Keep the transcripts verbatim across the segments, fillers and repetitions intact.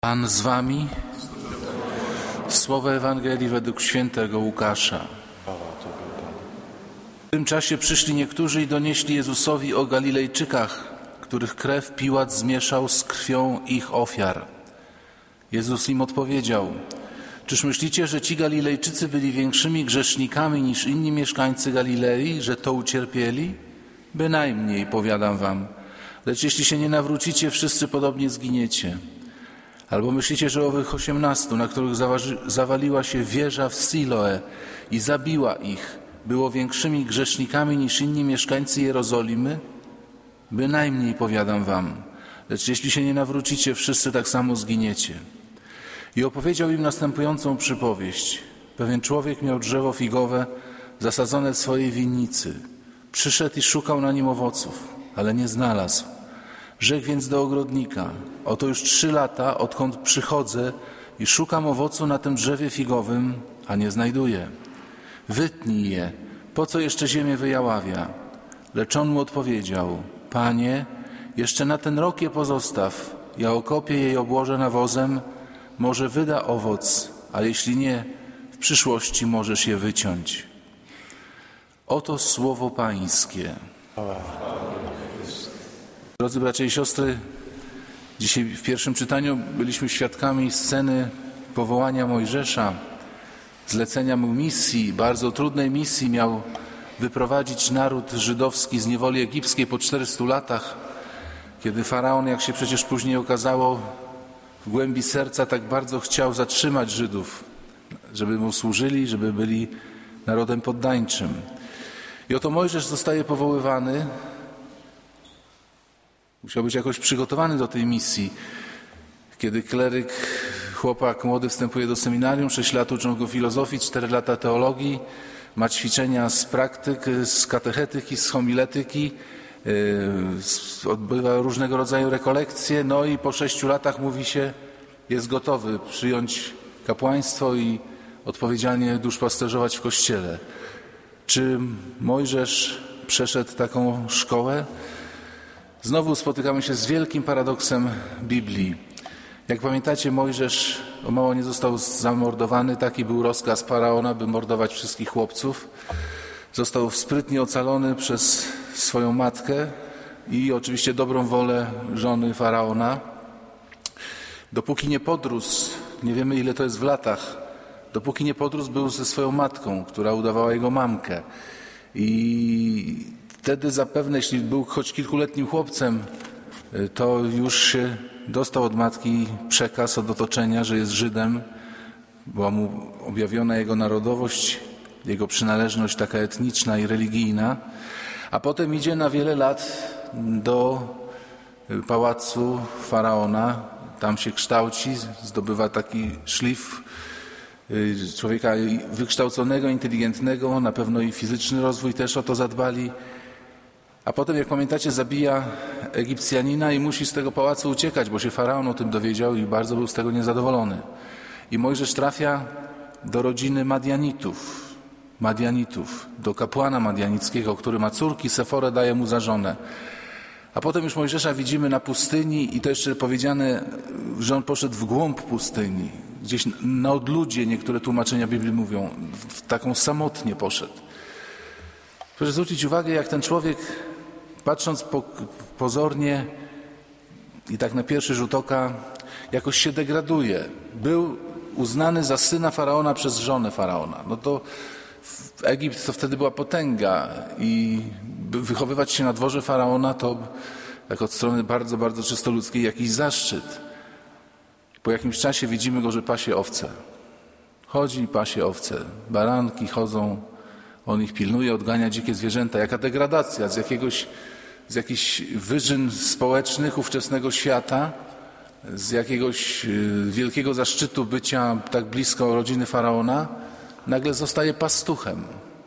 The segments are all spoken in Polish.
Pan z wami. Słowo Ewangelii według świętego Łukasza. W tym czasie przyszli niektórzy i donieśli Jezusowi o Galilejczykach, których krew Piłat zmieszał z krwią ich ofiar. Jezus im odpowiedział: czyż myślicie, że ci Galilejczycy byli większymi grzesznikami niż inni mieszkańcy Galilei, że to ucierpieli? Bynajmniej, powiadam wam. Lecz jeśli się nie nawrócicie, wszyscy podobnie zginiecie. Albo myślicie, że owych osiemnastu, na których zaważy, zawaliła się wieża w Siloe i zabiła ich, było większymi grzesznikami niż inni mieszkańcy Jerozolimy? Bynajmniej, powiadam wam. Lecz jeśli się nie nawrócicie, wszyscy tak samo zginiecie. I opowiedział im następującą przypowieść. Pewien człowiek miał drzewo figowe zasadzone w swojej winnicy. Przyszedł i szukał na nim owoców, ale nie znalazł. Rzekł więc do ogrodnika: oto już trzy lata, odkąd przychodzę i szukam owocu na tym drzewie figowym, a nie znajduję. Wytnij je, po co jeszcze ziemię wyjaławia? Lecz on mu odpowiedział: Panie, jeszcze na ten rok je pozostaw, ja okopię je i obłożę nawozem, może wyda owoc, a jeśli nie, w przyszłości możesz je wyciąć. Oto słowo Pańskie. Drodzy bracia i siostry, dzisiaj w pierwszym czytaniu byliśmy świadkami sceny powołania Mojżesza, zlecenia mu misji, bardzo trudnej misji. Miał wyprowadzić naród żydowski z niewoli egipskiej po czterystu latach, kiedy Faraon, jak się przecież później okazało, w głębi serca tak bardzo chciał zatrzymać Żydów, żeby mu służyli, żeby byli narodem poddańczym. I oto Mojżesz zostaje powoływany. Musiał być jakoś przygotowany do tej misji. Kiedy kleryk, chłopak młody wstępuje do seminarium, sześć lat uczą go filozofii, cztery lata teologii, ma ćwiczenia z praktyk, z katechetyki, z homiletyki, yy, odbywa różnego rodzaju rekolekcje, no i po sześciu latach mówi się, jest gotowy przyjąć kapłaństwo i odpowiedzialnie duszpasterzować w kościele. Czy Mojżesz przeszedł taką szkołę? Znowu spotykamy się z wielkim paradoksem Biblii. Jak pamiętacie, Mojżesz o mało nie został zamordowany. Taki był rozkaz Faraona, by mordować wszystkich chłopców. Został sprytnie ocalony przez swoją matkę i oczywiście dobrą wolę żony Faraona. Dopóki nie podrósł, nie wiemy ile to jest w latach, dopóki nie podrósł, był ze swoją matką, która udawała jego mamkę. I wtedy zapewne, jeśli był choć kilkuletnim chłopcem, to już się dostał od matki przekaz od otoczenia, że jest Żydem. Była mu objawiona jego narodowość, jego przynależność taka etniczna i religijna. A potem idzie na wiele lat do pałacu Faraona. Tam się kształci, zdobywa taki szlif człowieka wykształconego, inteligentnego, na pewno i fizyczny rozwój też o to zadbali. A potem, jak pamiętacie, zabija Egipcjanina i musi z tego pałacu uciekać, bo się Faraon o tym dowiedział i bardzo był z tego niezadowolony. I Mojżesz trafia do rodziny Madianitów, Madianitów, do kapłana madianickiego, który ma córki, Seforę daje mu za żonę. A potem już Mojżesza widzimy na pustyni i to jeszcze powiedziane, że on poszedł w głąb pustyni, gdzieś na odludzie, niektóre tłumaczenia Biblii mówią, w taką samotnie poszedł. Proszę zwrócić uwagę, jak ten człowiek, patrząc po, pozornie i tak na pierwszy rzut oka, jakoś się degraduje. Był uznany za syna Faraona przez żonę Faraona. No to Egipt to wtedy była potęga i wychowywać się na dworze Faraona to tak od strony bardzo, bardzo czysto ludzkiej jakiś zaszczyt. Po jakimś czasie widzimy go, że pasie owce. Chodzi i pasie owce. Baranki chodzą, on ich pilnuje, odgania dzikie zwierzęta. Jaka degradacja z jakiegoś, z jakichś wyżyn społecznych ówczesnego świata, z jakiegoś wielkiego zaszczytu bycia tak blisko rodziny Faraona, nagle zostaje pastuchem.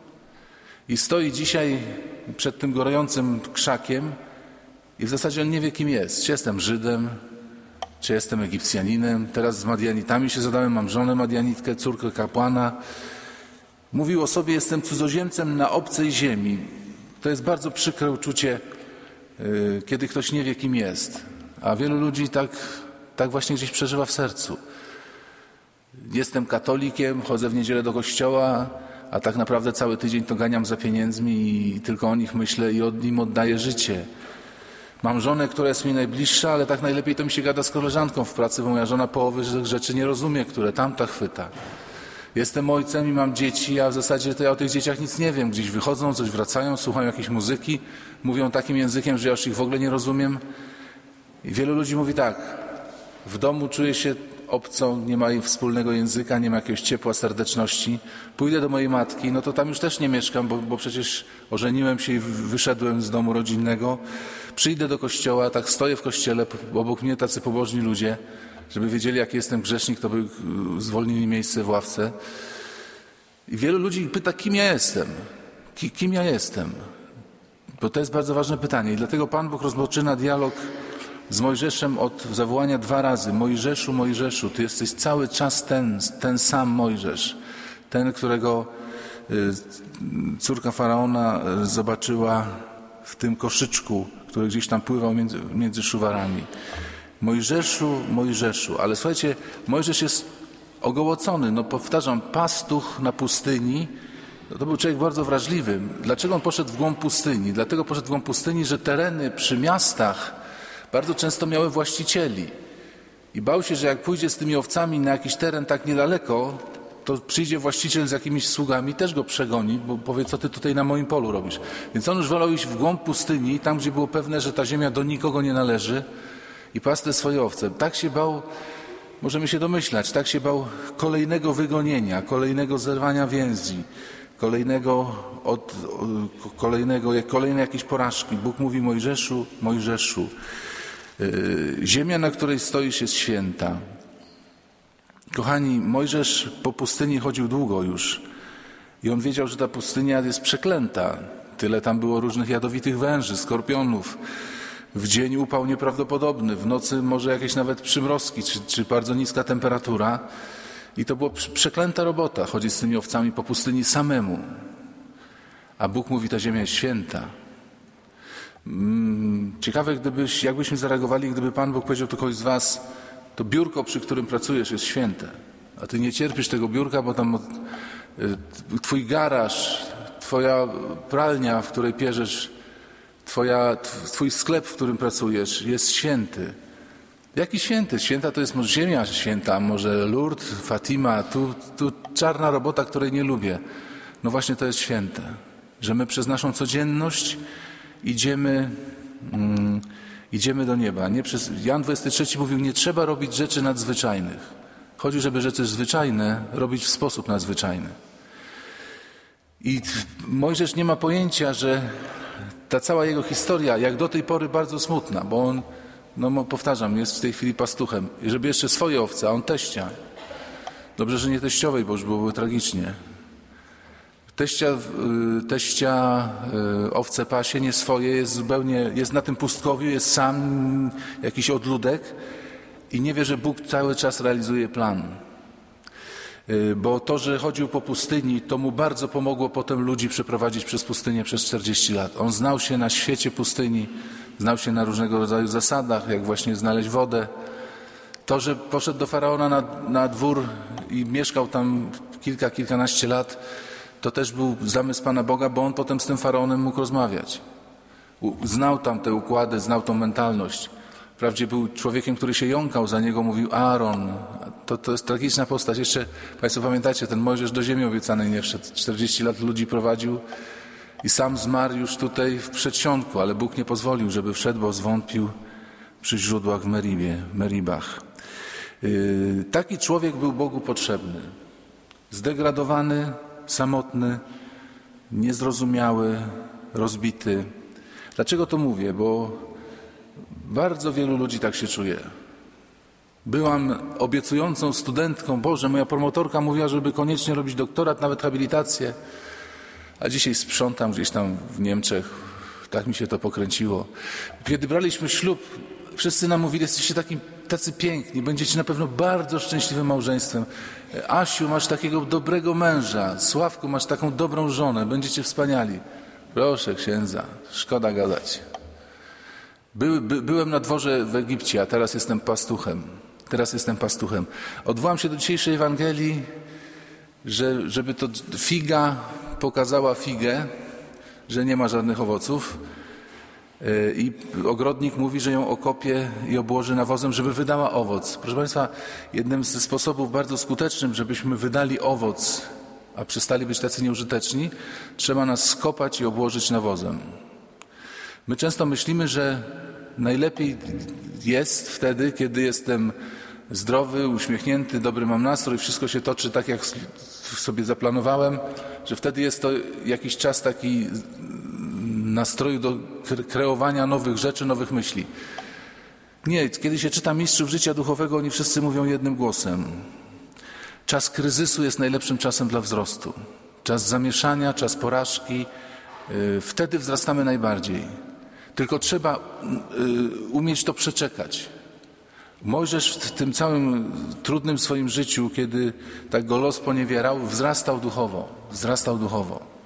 I stoi dzisiaj przed tym gorącym krzakiem i w zasadzie on nie wie, kim jest. Czy jestem Żydem, czy jestem Egipcjaninem. Teraz z Madianitami się zadałem, mam żonę Madianitkę, córkę kapłana. Mówił o sobie, jestem cudzoziemcem na obcej ziemi. To jest bardzo przykre uczucie, kiedy ktoś nie wie, kim jest. A wielu ludzi tak tak właśnie gdzieś przeżywa w sercu. Jestem katolikiem, chodzę w niedzielę do kościoła, a tak naprawdę cały tydzień to ganiam za pieniędzmi i tylko o nich myślę i od nim oddaję życie. Mam żonę, która jest mi najbliższa, ale tak najlepiej to mi się gada z koleżanką w pracy, bo moja żona połowy rzeczy nie rozumie, które tamta chwyta. Jestem ojcem i mam dzieci, a w zasadzie to ja o tych dzieciach nic nie wiem. Gdzieś wychodzą, coś wracają, słuchają jakiejś muzyki, mówią takim językiem, że ja już ich w ogóle nie rozumiem. I wielu ludzi mówi tak, w domu czuję się obco, nie ma wspólnego języka, nie ma jakiegoś ciepła, serdeczności. Pójdę do mojej matki, no to tam już też nie mieszkam, bo, bo przecież ożeniłem się i wyszedłem z domu rodzinnego. Przyjdę do kościoła, tak stoję w kościele, obok mnie tacy pobożni ludzie, żeby wiedzieli, jaki jestem grzesznik, to by zwolnili miejsce w ławce. I wielu ludzi pyta, kim ja jestem? Ki, kim ja jestem? Bo to jest bardzo ważne pytanie. I dlatego Pan Bóg rozpoczyna dialog z Mojżeszem od zawołania dwa razy. Mojżeszu, Mojżeszu, Ty jesteś cały czas ten, ten sam Mojżesz. Ten, którego córka Faraona zobaczyła w tym koszyczku, który gdzieś tam pływał między, między szuwarami. Mojżeszu, Mojżeszu. Ale słuchajcie, Mojżesz jest ogołocony. No powtarzam, pastuch na pustyni. No to był człowiek bardzo wrażliwy. Dlaczego on poszedł w głąb pustyni? Dlatego poszedł w głąb pustyni, że tereny przy miastach bardzo często miały właścicieli. I bał się, że jak pójdzie z tymi owcami na jakiś teren tak niedaleko, to przyjdzie właściciel z jakimiś sługami, też go przegoni, bo powie, co ty tutaj na moim polu robisz. Więc on już wolał iść w głąb pustyni, tam gdzie było pewne, że ta ziemia do nikogo nie należy i pasł te swoje owce. Tak się bał, możemy się domyślać, tak się bał kolejnego wygonienia, kolejnego zerwania więzi, kolejnego, od, kolejnego, kolejnej jakiejś porażki. Bóg mówi Mojżeszu, Mojżeszu, yy, ziemia, na której stoisz, jest święta. Kochani, Mojżesz po pustyni chodził długo już i on wiedział, że ta pustynia jest przeklęta. Tyle tam było różnych jadowitych węży, skorpionów. W dzień upał nieprawdopodobny, w nocy może jakieś nawet przymrozki, czy, czy bardzo niska temperatura. I to była przeklęta robota, chodzić z tymi owcami po pustyni samemu. A Bóg mówi, ta ziemia jest święta. Ciekawe, gdybyś, jakbyśmy zareagowali, gdyby Pan Bóg powiedział do kogoś z was, to biurko, przy którym pracujesz, jest święte. A ty nie cierpisz tego biurka, bo tam twój garaż, twoja pralnia, w której pierzesz, twoja, twój sklep, w którym pracujesz, jest święty. Jaki święty? Święta to jest może ziemia święta, może Lourdes, Fatima, tu, tu czarna robota, której nie lubię. No właśnie to jest święte, że my przez naszą codzienność idziemy, mm, idziemy do nieba. Nie przez, Jan dwudziesty trzeci mówił, nie trzeba robić rzeczy nadzwyczajnych. Chodzi, żeby rzeczy zwyczajne robić w sposób nadzwyczajny. I Mojżesz nie ma pojęcia, że ta cała jego historia, jak do tej pory bardzo smutna, bo on, no powtarzam, jest w tej chwili pastuchem. I żeby jeszcze swoje owce, a on teścia. Dobrze, że nie teściowej, bo już byłoby tragicznie. Teścia, teścia owce pasie, nie swoje, jest zupełnie, jest na tym pustkowiu, jest sam jakiś odludek i nie wie, że Bóg cały czas realizuje plan. Bo to, że chodził po pustyni, to mu bardzo pomogło potem ludzi przeprowadzić przez pustynię przez czterdzieści lat. On znał się na świecie pustyni, znał się na różnego rodzaju zasadach, jak właśnie znaleźć wodę. To, że poszedł do Faraona na, na dwór i mieszkał tam kilka, kilkanaście lat, to też był zamysł Pana Boga, bo on potem z tym Faraonem mógł rozmawiać. Znał tam te układy, znał tą mentalność. Wprawdzie był człowiekiem, który się jąkał za niego, mówił Aaron. To, to jest tragiczna postać. Jeszcze Państwo pamiętacie, ten Mojżesz do ziemi obiecanej nie wszedł. czterdzieści lat ludzi prowadził i sam zmarł już tutaj w przedsionku, ale Bóg nie pozwolił, żeby wszedł, bo zwątpił przy źródłach w Meribie, Meribach. Yy, taki człowiek był Bogu potrzebny. Zdegradowany, samotny, niezrozumiały, rozbity. Dlaczego to mówię? Bo bardzo wielu ludzi tak się czuje. Byłam obiecującą studentką, Boże, moja promotorka mówiła, żeby koniecznie robić doktorat, nawet habilitację, a dzisiaj sprzątam gdzieś tam w Niemczech. Tak mi się to pokręciło. Kiedy braliśmy ślub, wszyscy nam mówili, jesteście takim, tacy piękni, będziecie na pewno bardzo szczęśliwym małżeństwem. Asiu, masz takiego dobrego męża, Sławku, masz taką dobrą żonę, będziecie wspaniali. Proszę księdza, szkoda gadać. By, by, byłem na dworze w Egipcie, a teraz jestem pastuchem. Teraz jestem pastuchem. Odwołam się do dzisiejszej Ewangelii, że, żeby to figa pokazała figę, że nie ma żadnych owoców. I ogrodnik mówi, że ją okopie i obłoży nawozem, żeby wydała owoc. Proszę Państwa, jednym ze sposobów bardzo skutecznym, żebyśmy wydali owoc, a przestali być tacy nieużyteczni, trzeba nas skopać i obłożyć nawozem. My często myślimy, że najlepiej jest wtedy, kiedy jestem zdrowy, uśmiechnięty, dobry mam nastrój, wszystko się toczy tak, jak sobie zaplanowałem, że wtedy jest to jakiś czas taki nastroju do kreowania nowych rzeczy, nowych myśli. Nie, kiedy się czyta mistrzów życia duchowego, oni wszyscy mówią jednym głosem. Czas kryzysu jest najlepszym czasem dla wzrostu. Czas zamieszania, czas porażki. Wtedy wzrastamy najbardziej. Tylko trzeba umieć to przeczekać. Mojżesz w tym całym trudnym swoim życiu, kiedy tak go los poniewierał, wzrastał duchowo. Wzrastał duchowo.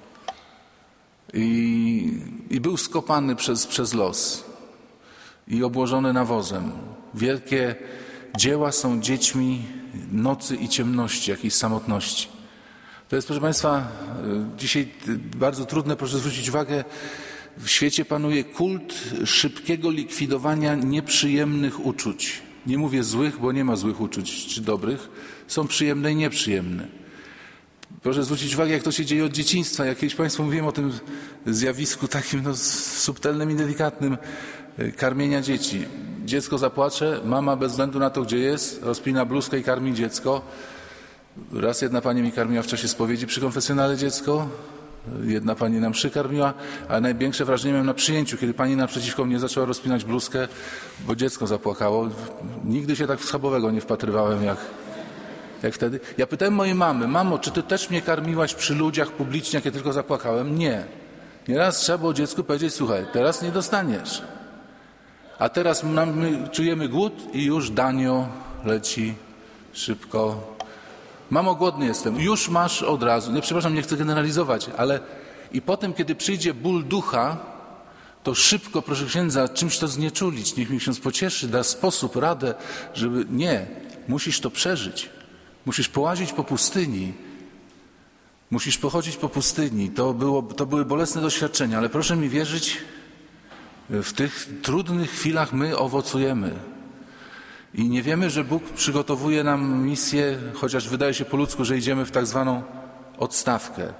I, i był skopany przez, przez los i obłożony nawozem. Wielkie dzieła są dziećmi nocy i ciemności, jakiejś samotności. To jest, proszę Państwa, dzisiaj bardzo trudne, proszę zwrócić uwagę, w świecie panuje kult szybkiego likwidowania nieprzyjemnych uczuć. Nie mówię złych, bo nie ma złych uczuć czy dobrych. Są przyjemne i nieprzyjemne. Proszę zwrócić uwagę, jak to się dzieje od dzieciństwa. Jak kiedyś Państwu mówiłem o tym zjawisku takim no, subtelnym i delikatnym karmienia dzieci. Dziecko zapłacze, mama bez względu na to, gdzie jest, rozpina bluzkę i karmi dziecko. Raz jedna pani mi karmiła w czasie spowiedzi przy konfesjonale dziecko, jedna pani na mszy karmiła, a największe wrażenie miałem na przyjęciu, kiedy pani naprzeciwko mnie zaczęła rozpinać bluzkę, bo dziecko zapłakało. Nigdy się tak w schabowego nie wpatrywałem jak... Jak wtedy? Ja pytałem mojej mamy, mamo, czy ty też mnie karmiłaś przy ludziach publicznie, jak ja tylko zapłakałem? Nie. Nieraz trzeba było dziecku powiedzieć, słuchaj, teraz nie dostaniesz. A teraz my czujemy głód i już danio leci szybko. Mamo, głodny jestem. Już masz od razu. Nie, przepraszam, nie chcę generalizować, ale i potem, kiedy przyjdzie ból ducha, to szybko, proszę księdza, czymś to znieczulić. Niech mi ksiądz pocieszy, da sposób, radę, żeby... Nie, musisz to przeżyć. Musisz połazić po pustyni. Musisz pochodzić po pustyni. To, było, to były bolesne doświadczenia, ale proszę mi wierzyć, w tych trudnych chwilach my owocujemy. I nie wiemy, że Bóg przygotowuje nam misję, chociaż wydaje się po ludzku, że idziemy w tak zwaną odstawkę.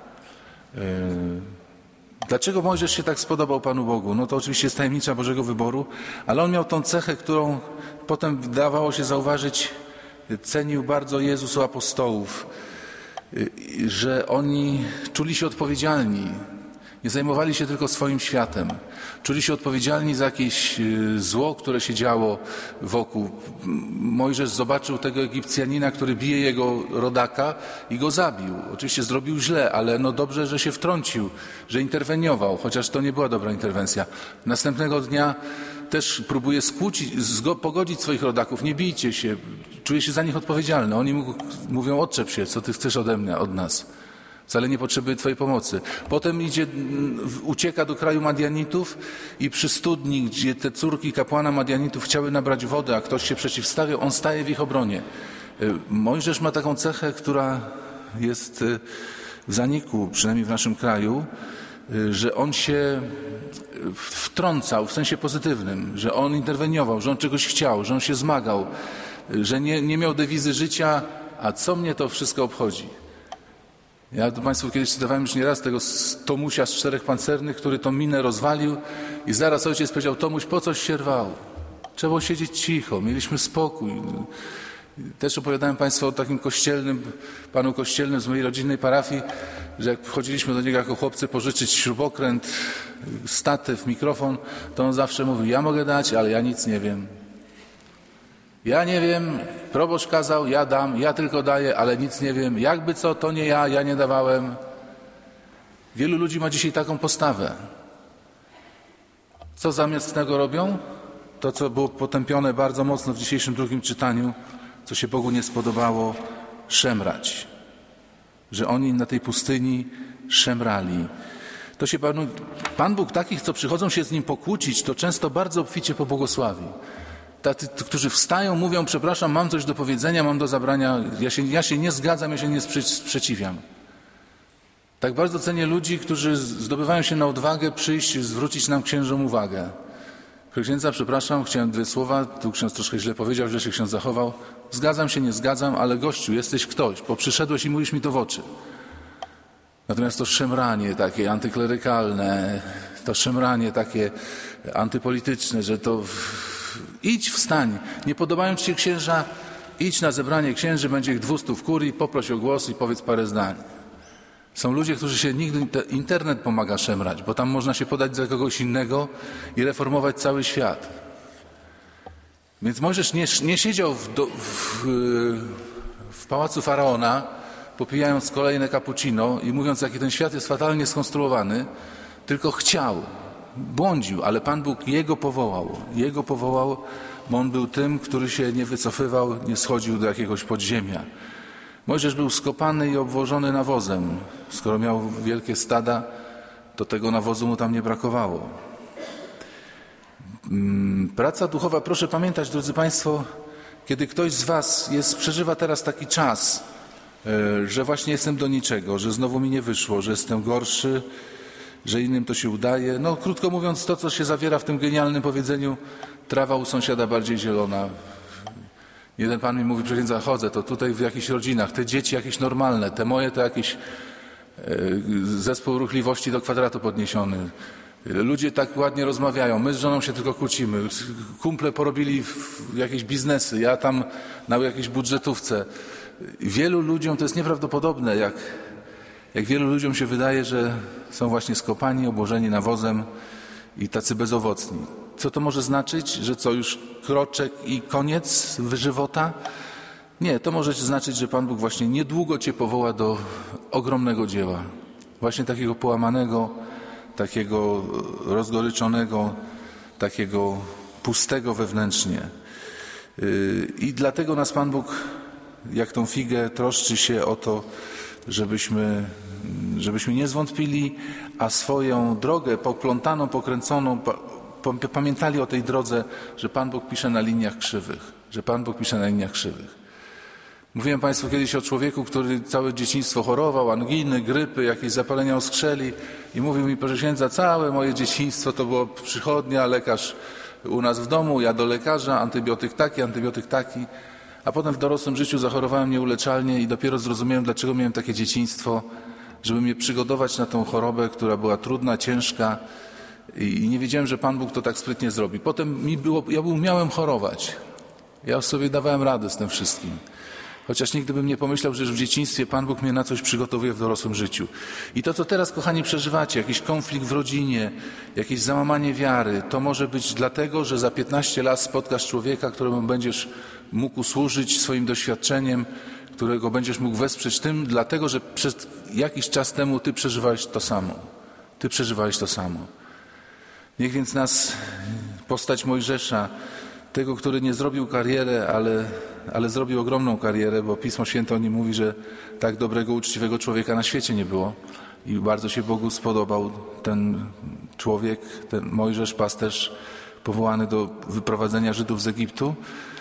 Dlaczego Mojżesz się tak spodobał Panu Bogu? No to oczywiście jest tajemnica Bożego wyboru, ale on miał tą cechę, którą potem dawało się zauważyć, cenił bardzo Jezus u apostołów, że oni czuli się odpowiedzialni. Nie zajmowali się tylko swoim światem. Czuli się odpowiedzialni za jakieś zło, które się działo wokół. Mojżesz zobaczył tego Egipcjanina, który bije jego rodaka i go zabił. Oczywiście zrobił źle, ale no dobrze, że się wtrącił, że interweniował, chociaż to nie była dobra interwencja. Następnego dnia też próbuje skłócić, pogodzić swoich rodaków. Nie bijcie się. Czuje się za nich odpowiedzialny. Oni mu mówią, odczep się, co ty chcesz ode mnie, od nas. Wcale nie potrzebuje twojej pomocy. Potem idzie, ucieka do kraju Madianitów i przy studni, gdzie te córki kapłana Madianitów chciały nabrać wodę, a ktoś się przeciwstawiał, on staje w ich obronie. Mojżesz ma taką cechę, która jest w zaniku, przynajmniej w naszym kraju, że on się wtrącał w sensie pozytywnym, że on interweniował, że on czegoś chciał, że on się zmagał, że nie, nie miał dewizy życia, a co mnie to wszystko obchodzi? Ja tu Państwu kiedyś cytowałem już nieraz tego Tomusia z Czterech Pancernych, który tą minę rozwalił i zaraz ojciec powiedział, Tomuś, po coś się rwał? Trzeba było siedzieć cicho, mieliśmy spokój. Też opowiadałem Państwu o takim kościelnym, panu kościelnym z mojej rodzinnej parafii, że jak wchodziliśmy do niego jako chłopcy pożyczyć śrubokręt, statyw, mikrofon, to on zawsze mówił, ja mogę dać, ale ja nic nie wiem. Ja nie wiem, proboszcz kazał, ja dam, ja tylko daję, ale nic nie wiem. Jakby co, to nie ja, ja nie dawałem. Wielu ludzi ma dzisiaj taką postawę. Co zamiast tego robią? To, co było potępione bardzo mocno w dzisiejszym drugim czytaniu, co się Bogu nie spodobało, szemrać. Że oni na tej pustyni szemrali. To się Pan, Pan Bóg takich, co przychodzą się z Nim pokłócić, to często bardzo obficie pobłogosławi. tacy, którzy wstają, mówią, przepraszam, mam coś do powiedzenia, mam do zabrania, ja się, ja się nie zgadzam, ja się nie sprzeciwiam. Tak bardzo cenię ludzi, którzy zdobywają się na odwagę przyjść, zwrócić nam księżom uwagę. Proszę księdza, przepraszam, chciałem dwie słowa, tu ksiądz troszkę źle powiedział, źle się ksiądz zachował. Zgadzam się, nie zgadzam, ale gościu, jesteś ktoś, bo przyszedłeś i mówisz mi to w oczy. Natomiast to szemranie takie antyklerykalne, to szemranie takie antypolityczne, że to idź, wstań, nie podobają ci się księża, idź na zebranie księży, będzie ich dwustu w kurii, poproś o głos i powiedz parę zdań. Są ludzie, którzy się nigdy, internet pomaga szemrać, bo tam można się podać za kogoś innego i reformować cały świat. Więc Mojżesz nie, nie siedział w, do, w, w pałacu Faraona, popijając kolejne cappuccino i mówiąc, jaki ten świat jest fatalnie skonstruowany, tylko chciał, błądził, ale Pan Bóg Jego powołał. Jego powołał, bo On był tym, który się nie wycofywał, nie schodził do jakiegoś podziemia. Mojżesz był skopany i obwożony nawozem. Skoro miał wielkie stada, to tego nawozu mu tam nie brakowało. Praca duchowa, proszę pamiętać, drodzy Państwo, kiedy ktoś z Was jest, przeżywa teraz taki czas, że właśnie jestem do niczego, że znowu mi nie wyszło, że jestem gorszy, że innym to się udaje. No krótko mówiąc, to, co się zawiera w tym genialnym powiedzeniu, trawa u sąsiada bardziej zielona. Jeden pan mi mówi, proszę księdza, chodzę, to tutaj w jakichś rodzinach, te dzieci jakieś normalne, te moje to jakiś zespół ruchliwości do kwadratu podniesiony. Ludzie tak ładnie rozmawiają, my z żoną się tylko kłócimy. Kumple porobili jakieś biznesy, ja tam na jakiejś budżetówce. Wielu ludziom to jest nieprawdopodobne, jak, jak wielu ludziom się wydaje, że są właśnie skopani, obłożeni nawozem i tacy bezowocni. Co to może znaczyć? Że co, już kroczek i koniec żywota? Nie, to może znaczyć, że Pan Bóg właśnie niedługo Cię powoła do ogromnego dzieła. Właśnie takiego połamanego, takiego rozgoryczonego, takiego pustego wewnętrznie. I dlatego nas Pan Bóg, jak tą figę, troszczy się o to, żebyśmy, żebyśmy nie zwątpili, a swoją drogę poplątaną, pokręconą, pamiętali o tej drodze, że Pan Bóg pisze na liniach krzywych, że Pan Bóg pisze na liniach krzywych. Mówiłem Państwu kiedyś o człowieku, który całe dzieciństwo chorował, anginy, grypy, jakieś zapalenia oskrzeli i mówił mi, proszę księdza, całe moje dzieciństwo to było przychodnia, lekarz u nas w domu, ja do lekarza, antybiotyk taki, antybiotyk taki, a potem w dorosłym życiu zachorowałem nieuleczalnie i dopiero zrozumiałem, dlaczego miałem takie dzieciństwo, żeby mnie przygotować na tą chorobę, która była trudna, ciężka i nie wiedziałem, że Pan Bóg to tak sprytnie zrobi. Potem mi było, ja umiałem chorować. Ja sobie dawałem radę z tym wszystkim. Chociaż nigdy bym nie pomyślał, że już w dzieciństwie Pan Bóg mnie na coś przygotowuje w dorosłym życiu. I to, co teraz, kochani, przeżywacie, jakiś konflikt w rodzinie, jakieś załamanie wiary, to może być dlatego, że za piętnaście lat spotkasz człowieka, któremu będziesz mógł służyć swoim doświadczeniem, którego będziesz mógł wesprzeć tym, dlatego, że przez jakiś czas temu Ty przeżywałeś to samo. Ty przeżywałeś to samo. Niech więc nas postać Mojżesza, tego, który nie zrobił karierę, ale, ale zrobił ogromną karierę, bo Pismo Święte o nim mówi, że tak dobrego, uczciwego człowieka na świecie nie było. I bardzo się Bogu spodobał ten człowiek, ten Mojżesz, pasterz powołany do wyprowadzenia Żydów z Egiptu.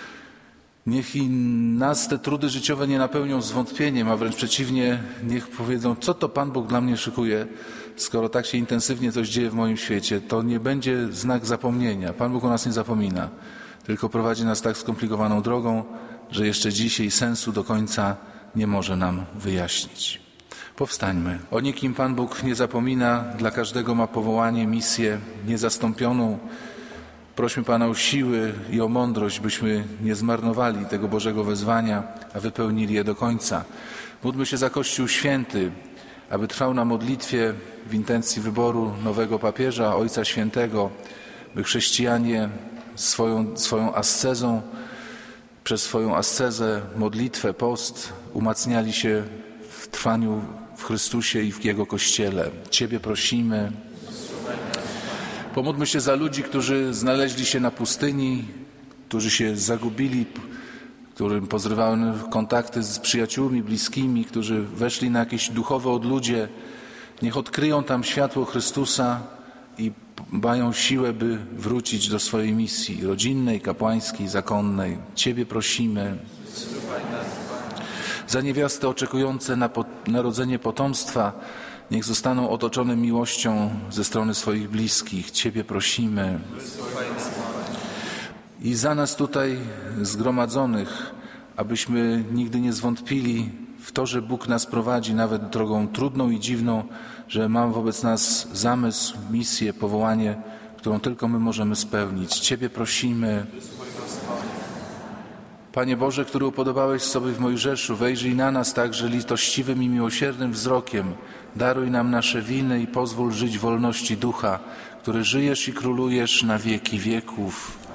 Niech i nas te trudy życiowe nie napełnią zwątpieniem, a wręcz przeciwnie, niech powiedzą, co to Pan Bóg dla mnie szykuje, skoro tak się intensywnie coś dzieje w moim świecie. To nie będzie znak zapomnienia. Pan Bóg o nas nie zapomina, tylko prowadzi nas tak skomplikowaną drogą, że jeszcze dzisiaj sensu do końca nie może nam wyjaśnić. Powstańmy. O nikim Pan Bóg nie zapomina, dla każdego ma powołanie, misję niezastąpioną. Prośmy Pana o siły i o mądrość, byśmy nie zmarnowali tego Bożego wezwania, a wypełnili je do końca. Módlmy się za Kościół Święty, aby trwał na modlitwie w intencji wyboru nowego papieża, Ojca Świętego, by chrześcijanie swoją, swoją ascezą, przez swoją ascezę, modlitwę, post umacniali się w trwaniu w Chrystusie i w Jego Kościele. Ciebie prosimy. Pomódlmy się za ludzi, którzy znaleźli się na pustyni, którzy się zagubili, którym pozrywały kontakty z przyjaciółmi, bliskimi, którzy weszli na jakieś duchowe odludzie. Niech odkryją tam światło Chrystusa i mają siłę, by wrócić do swojej misji rodzinnej, kapłańskiej, zakonnej. Ciebie prosimy. Za niewiasty oczekujące na po- narodzenie potomstwa, niech zostaną otoczone miłością ze strony swoich bliskich. Ciebie prosimy. I za nas tutaj zgromadzonych, abyśmy nigdy nie zwątpili w to, że Bóg nas prowadzi nawet drogą trudną i dziwną, że ma wobec nas zamysł, misję, powołanie, którą tylko my możemy spełnić. Ciebie prosimy. Panie Boże, który upodobałeś sobie w Mojżeszu, wejrzyj na nas także litościwym i miłosiernym wzrokiem. Daruj nam nasze winy i pozwól żyć w wolności ducha, który żyjesz i królujesz na wieki wieków.